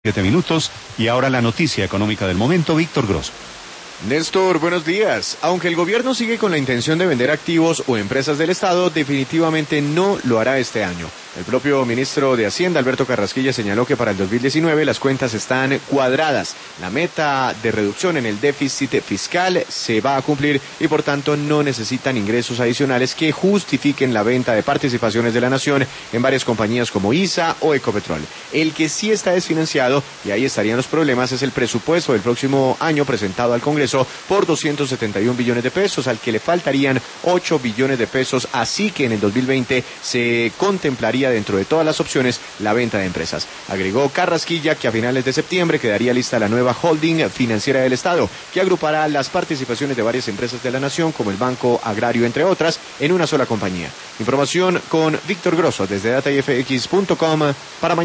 7 minutos y ahora la noticia económica del momento, Víctor Grosso. Néstor, buenos días. Aunque el gobierno sigue con la intención de vender activos o empresas del Estado, definitivamente no lo hará este año. El propio ministro de Hacienda, Alberto Carrasquilla, señaló que para el 2019 las cuentas están cuadradas. La meta de reducción en el déficit fiscal se va a cumplir y por tanto no necesitan ingresos adicionales que justifiquen la venta de participaciones de la nación en varias compañías como ISA o Ecopetrol. El que sí está desfinanciado, y ahí estarían los problemas, es el presupuesto del próximo año presentado al Congreso por 271 billones de pesos, al que le faltarían 8 billones de pesos, así que en el 2020 se contemplaría dentro de todas las opciones la venta de empresas. Agregó Carrasquilla que a finales de septiembre quedaría lista la nueva holding financiera del Estado, que agrupará las participaciones de varias empresas de la nación, como el Banco Agrario, entre otras, en una sola compañía. Información con Víctor Grosso desde datafx.com para mañana.